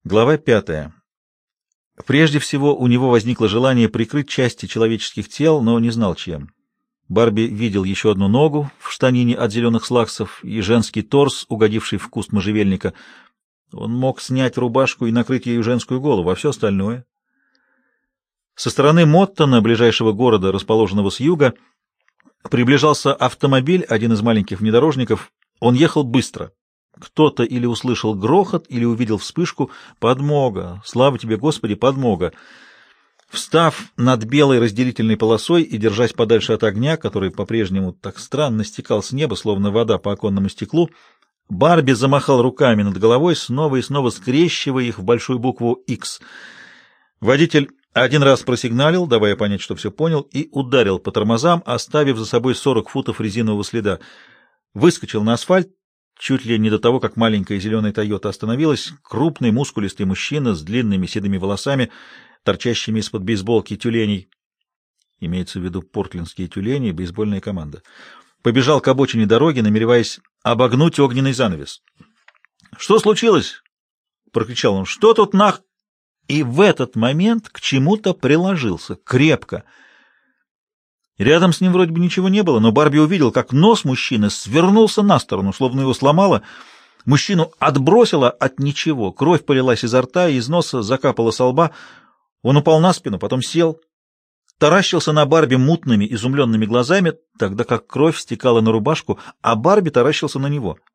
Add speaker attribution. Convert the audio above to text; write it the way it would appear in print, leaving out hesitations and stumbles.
Speaker 1: Глава 5. Прежде всего, у него возникло желание прикрыть части человеческих тел, но не знал чем. Барби видел еще одну ногу в штанине от зеленых слаксов и женский торс, угодивший в куст можжевельника. Он мог снять рубашку и накрыть ею женскую голову, а все остальное. Со стороны Моттона, ближайшего города, расположенного с юга, приближался автомобиль, один из маленьких внедорожников. Он ехал быстро. Кто-то или услышал грохот, или увидел вспышку. Подмога! Слава тебе, Господи, подмога! Встав над белой разделительной полосой и держась подальше от огня, который по-прежнему так странно стекал с неба, словно вода по оконному стеклу, Барби замахал руками над головой, снова и снова скрещивая их в большую букву «X». Водитель один раз просигналил, давая понять, что все понял, и ударил по тормозам, оставив за собой 40 футов резинового следа. Выскочил на асфальт, чуть ли не до того, как маленькая зеленая «Тойота» остановилась, крупный мускулистый мужчина с длинными седыми волосами, торчащими из-под бейсболки тюленей, имеется в виду портлендские тюлени, бейсбольная команда, побежал к обочине дороги, намереваясь обогнуть огненный занавес. «Что случилось?» — прокричал он. «Что тут нах...» И в этот момент к чему-то приложился, крепко. Рядом с ним вроде бы ничего не было, но Барби увидел, как нос мужчины свернулся на сторону, словно его сломало. Мужчину отбросило от ничего, кровь полилась изо рта и из носа, закапала со лба. Он упал на спину, потом сел, таращился на Барби мутными, изумленными глазами, тогда как кровь стекала на рубашку, а Барби таращился на него.